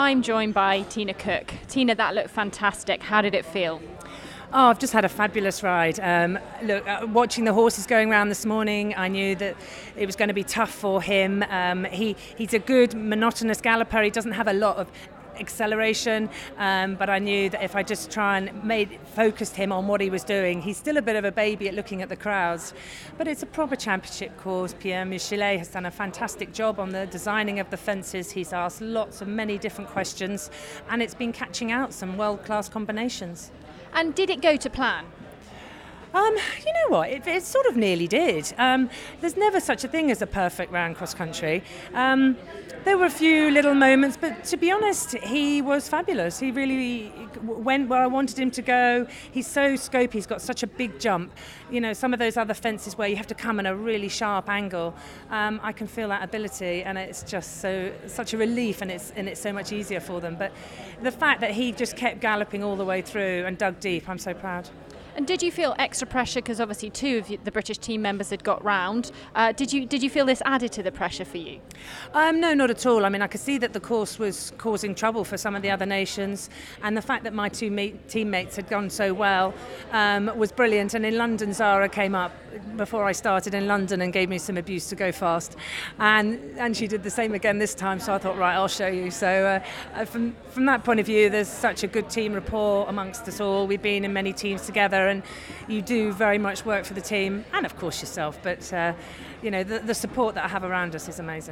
I'm joined by Tina Cook. Tina, that looked fantastic. How did it feel? Oh, I've just had a fabulous ride. Watching the horses going around this morning, I knew that it was going to be tough for him. He's a good monotonous galloper. He doesn't have a lot of acceleration, but I knew that if I just try and focused him on what he was doing. He's still a bit of a baby at looking at the crowds, but it's a proper championship course. Pierre Michelet has done a fantastic job on the designing of the fences. He's asked many different questions, and it's been catching out some world-class combinations. And did it go to plan? You know what, it sort of nearly did. There's never such a thing as a perfect round cross country. There were a few little moments, but to be honest, he was fabulous. He really went where I wanted him to go. He's so scopy, he's got such a big jump. You know, some of those other fences where you have to come in a really sharp angle, I can feel that ability, and it's just such a relief, and it's so much easier for them. But the fact that he just kept galloping all the way through and dug deep, I'm so proud. And did you feel extra pressure because obviously two of the British team members had got round? Did you feel this added to the pressure for you? No, not at all. I mean, I could see that the course was causing trouble for some of the other nations, and the fact that my two teammates had gone so well was brilliant. And in London, Zara came up before I started in London and gave me some abuse to go fast, and she did the same again this time. So I thought, right, I'll show you. So from that point of view, there's such a good team rapport amongst us all. We've been in many teams together, and you do very much work for the team and of course yourself, but the support that I have around us is amazing.